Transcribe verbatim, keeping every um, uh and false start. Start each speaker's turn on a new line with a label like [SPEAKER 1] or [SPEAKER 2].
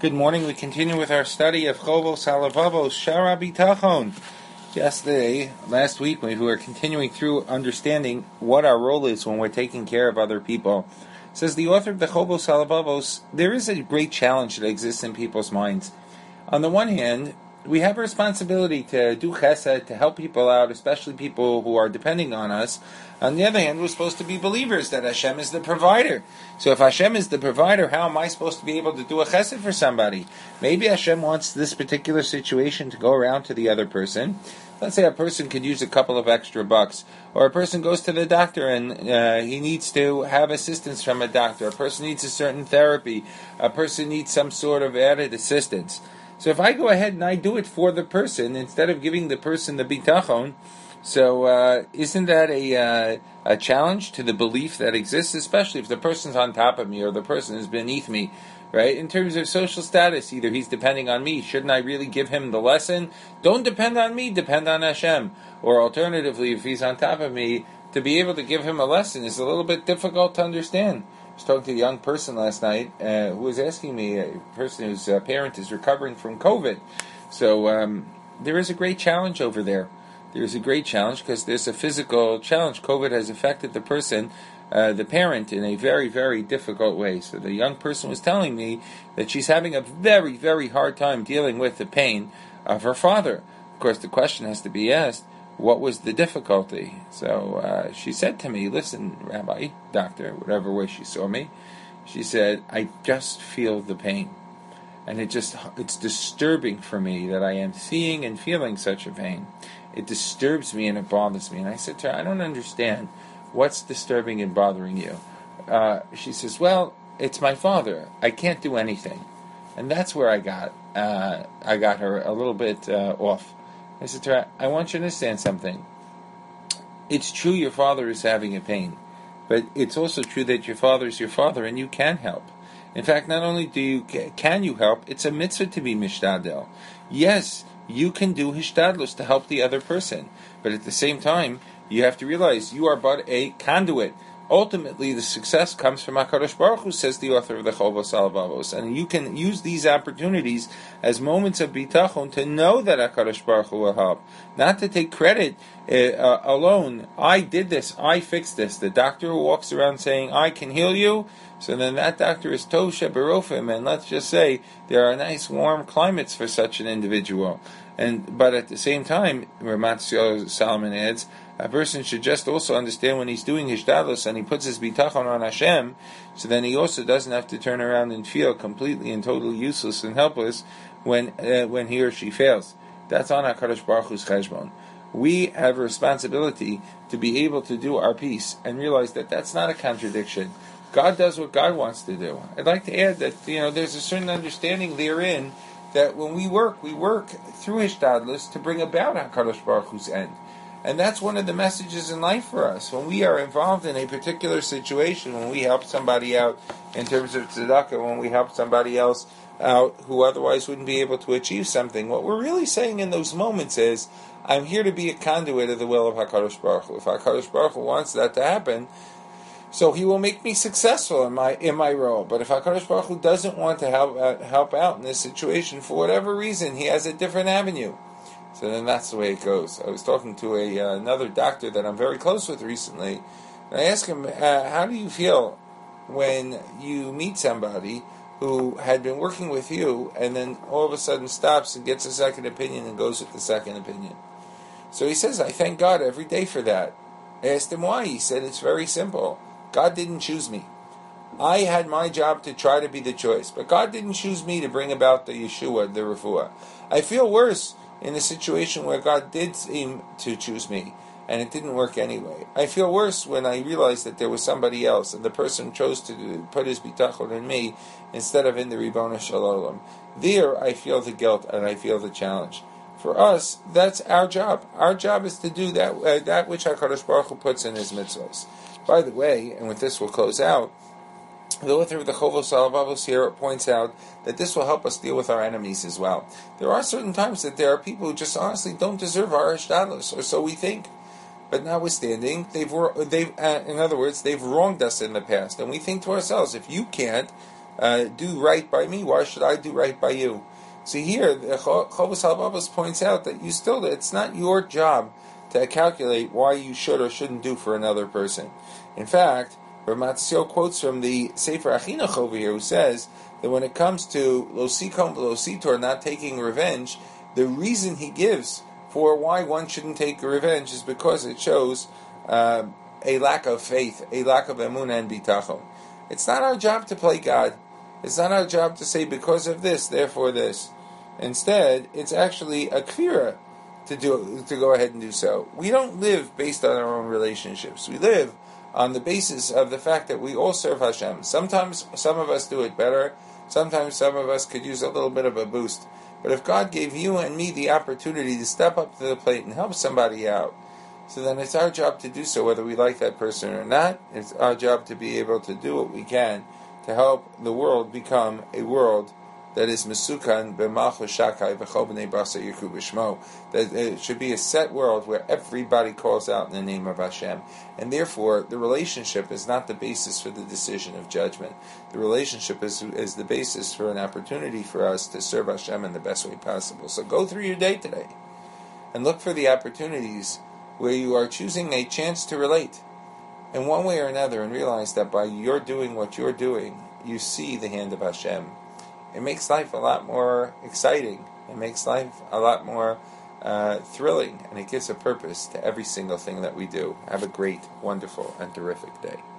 [SPEAKER 1] Good morning. We continue with our study of Chovos Halavavos Shara Bitachon. Yesterday, last week, we were continuing through understanding what our role is when we're taking care of other people. Says the author of the Chovos Halavavos, there is a great challenge that exists in people's minds. On the one hand, we have a responsibility to do chesed, to help people out, especially people who are depending on us. On the other hand, we're supposed to be believers that Hashem is the provider. So if Hashem is the provider, how am I supposed to be able to do a chesed for somebody? Maybe Hashem wants this particular situation to go around to the other person. Let's say a person could use a couple of extra bucks, or a person goes to the doctor and uh, he needs to have assistance from a doctor. A person needs a certain therapy. A person needs some sort of added assistance. So if I go ahead and I do it for the person, instead of giving the person the bitachon, so uh, isn't that a uh, a challenge to the belief that exists, especially if the person's on top of me or the person is beneath me, right? In terms of social status, either he's depending on me, shouldn't I really give him the lesson? Don't depend on me, depend on Hashem. Or alternatively, if he's on top of me, to be able to give him a lesson is a little bit difficult to understand. I was talking to a young person last night uh, who was asking me, a person whose uh, parent is recovering from COVID. So um, there is a great challenge over there. There's a great challenge because there's a physical challenge. COVID has affected the person, uh, the parent, in a very, very difficult way. So the young person was telling me that she's having a very, very hard time dealing with the pain of her father. Of course, the question has to be asked, what was the difficulty? So uh, she said to me, listen, Rabbi, doctor, whatever way she saw me, she said, I just feel the pain. And it just, it's disturbing for me that I am seeing and feeling such a pain. It disturbs me and it bothers me. And I said to her, I don't understand. What's disturbing and bothering you? Uh, she says, well, it's my father. I can't do anything. And that's where I got, uh, I got her a little bit uh, off. I said to her, I want you to understand something. It's true your father is having a pain, but it's also true that your father is your father and you can help. In fact, not only do you can you help, it's a mitzvah to be mishtadel. Yes, you can do hishtadlus to help the other person, but at the same time, you have to realize you are but a conduit. Ultimately, the success comes from HaKadosh Baruch Hu, says the author of the Chovos Halavavos, and you can use these opportunities as moments of bitachon to know that HaKadosh Baruch Hu will help, not to take credit uh, uh, alone. I did this, I fixed this. The doctor who walks around saying, I can heal you, so then that doctor is Tosha Berofim, and let's just say there are nice warm climates for such an individual. And but at the same time, Ramat Solomon adds, a person should just also understand when he's doing hishtadlus and he puts his bitachon on Hashem, so then he also doesn't have to turn around and feel completely and totally useless and helpless when uh, when he or she fails. That's on HaKadosh Baruch Hu's cheshbon. We have a responsibility to be able to do our piece and realize that that's not a contradiction. God does what God wants to do. I'd like to add that you know there's a certain understanding therein that when we work, we work through hishtadlus to bring about HaKadosh Baruch Hu's end. And that's one of the messages in life for us. When we are involved in a particular situation, when we help somebody out in terms of tzedakah, when we help somebody else out who otherwise wouldn't be able to achieve something, what we're really saying in those moments is, I'm here to be a conduit of the will of HaKadosh Baruch Hu. If HaKadosh Baruch Hu wants that to happen, so He will make me successful in my in my role. But if HaKadosh Baruch Hu doesn't want to help uh, help out in this situation, for whatever reason, He has a different avenue. So then that's the way it goes. I was talking to a uh, another doctor that I'm very close with recently, and I asked him, uh, how do you feel when you meet somebody who had been working with you and then all of a sudden stops and gets a second opinion and goes with the second opinion? So he says, I thank God every day for that. I asked him why. He said, it's very simple. God didn't choose me. I had my job to try to be the choice, but God didn't choose me to bring about the Yeshua, the refuah. I feel worse in a situation where God did seem to choose me, and it didn't work anyway. I feel worse when I realized that there was somebody else, and the person chose to put his bitachon in me instead of in the Ribbono Shel Olam. There, I feel the guilt, and I feel the challenge. For us, that's our job. Our job is to do that uh, that which HaKadosh Baruch Hu puts in His mitzvos. By the way, and with this we'll close out, the author of the Chovos Halavavos here points out that this will help us deal with our enemies as well. There are certain times that there are people who just honestly don't deserve our hishtadlus, or so we think. But notwithstanding, they've, they've uh, in other words, they've wronged us in the past, and we think to ourselves, if you can't, uh, do right by me, why should I do right by you? See here, the Chovos HaLevavos points out that you still, it's not your job to calculate why you should or shouldn't do for another person. In fact, Ramatzio quotes from the Sefer Achinuch over here, who says that when it comes to lo sikom v'lo sitor, not taking revenge, the reason he gives for why one shouldn't take revenge is because it shows uh, a lack of faith, a lack of emunah and bitachon. It's not our job to play God. It's not our job to say because of this, therefore this. Instead, it's actually a kfira to do to go ahead and do so. We don't live based on our own relationships. We live on the basis of the fact that we all serve Hashem. Sometimes some of us do it better. Sometimes some of us could use a little bit of a boost. But if God gave you and me the opportunity to step up to the plate and help somebody out, so then it's our job to do so, whether we like that person or not. It's our job to be able to do what we can to help the world become a world that is mesukan b'malchus shakai v'chol b'nei basa yirku b'shmo. That it should be a set world where everybody calls out in the name of Hashem, and therefore the relationship is not the basis for the decision of judgment. The relationship is is the basis for an opportunity for us to serve Hashem in the best way possible. So go through your day today and look for the opportunities where you are choosing a chance to relate in one way or another, and realize that by your doing what you're doing, you see the hand of Hashem. It makes life a lot more exciting. It makes life a lot more uh, thrilling, and it gives a purpose to every single thing that we do. Have a great, wonderful, and terrific day.